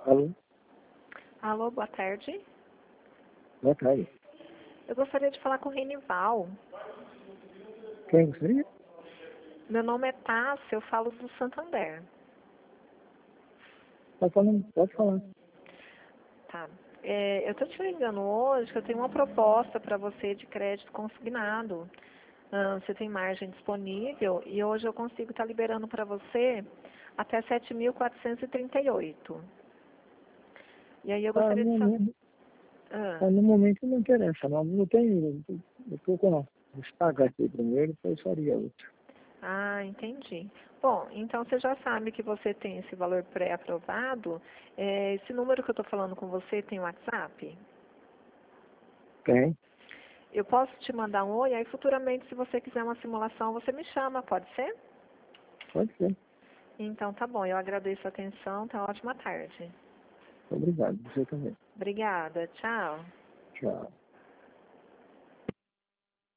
Alô? Alô, boa tarde. Boa tarde. Eu gostaria de falar com o Renival. Quem você? Meu nome é Tássia, eu falo do Santander. Tá falando, pode falar. Tá. Eu estou te ligando hoje que eu tenho uma proposta para você de crédito consignado. Você tem margem disponível e hoje eu consigo estar liberando para você até 7.438. E aí eu Ah, gostaria de no, saber. no, no momento não interessa, não tenho, eu estou com os pagar aqui primeiro, depois faria outro. Ah, entendi. Bom, então você já sabe que você tem esse valor pré-aprovado. Esse número que eu estou falando com você tem WhatsApp? Tem? Eu posso te mandar um oi, aí futuramente, se você quiser uma simulação, você me chama, pode ser? Pode ser. Então tá bom, eu agradeço a atenção, tá ótima tarde. Obrigado, você também. Obrigada, tchau. Tchau.